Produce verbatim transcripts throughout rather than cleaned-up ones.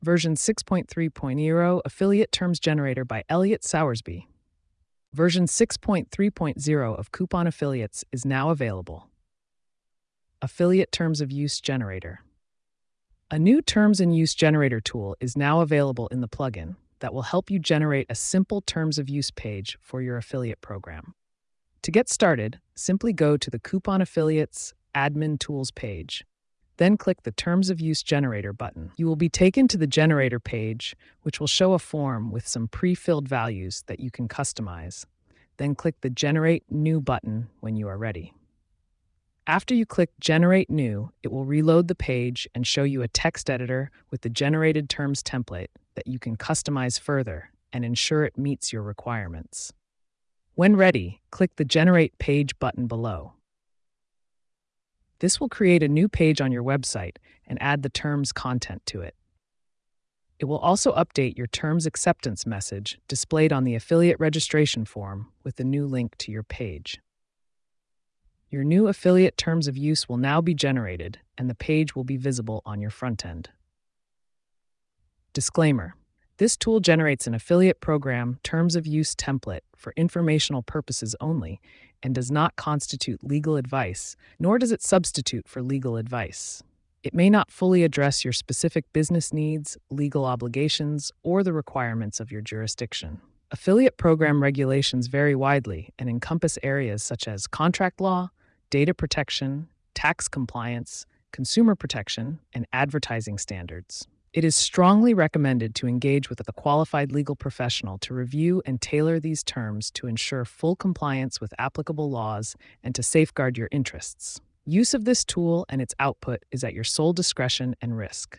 Version six point three point zero Affiliate Terms Generator by Elliot Soursby. Version six point three point zero of Coupon Affiliates is now available. Affiliate Terms of Use Generator. A new Terms and Use Generator tool is now available in the plugin that will help you generate a simple Terms of Use page for your affiliate program. To get started, simply go to the Coupon Affiliates Admin Tools page. Then click the Terms of Use Generator button. You will be taken to the Generator page, which will show a form with some pre-filled values that you can customize. Then click the Generate New button when you are ready. After you click Generate New, it will reload the page and show you a text editor with the generated terms template that you can customize further and ensure it meets your requirements. When ready, click the Generate Page button below. This will create a new page on your website and add the terms content to it. It will also update your terms acceptance message displayed on the affiliate registration form with the new link to your page. Your new affiliate terms of use will now be generated, and the page will be visible on your front end. Disclaimer: this tool generates an affiliate program terms of use template for informational purposes only and does not constitute legal advice, nor does it substitute for legal advice. It may not fully address your specific business needs, legal obligations, or the requirements of your jurisdiction. Affiliate program regulations vary widely and encompass areas such as contract law, data protection, tax compliance, consumer protection, and advertising standards. It is strongly recommended to engage with a qualified legal professional to review and tailor these terms to ensure full compliance with applicable laws and to safeguard your interests. Use of this tool and its output is at your sole discretion and risk.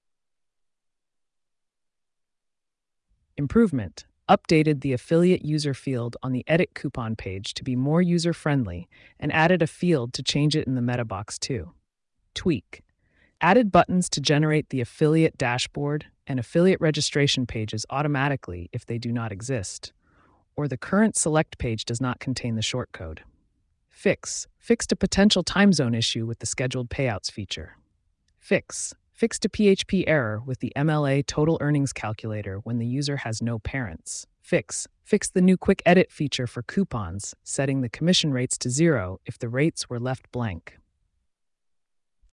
Improvement: updated the affiliate user field on the Edit Coupon page to be more user-friendly and added a field to change it in the meta box too. Tweak: added buttons to generate the affiliate dashboard and affiliate registration pages automatically if they do not exist, or the current select page does not contain the shortcode. Fix: fixed a potential time zone issue with the scheduled payouts feature. Fix: fixed a P H P error with the M L A total earnings calculator when the user has no parents. Fix: fixed the new quick edit feature for coupons, setting the commission rates to zero if the rates were left blank.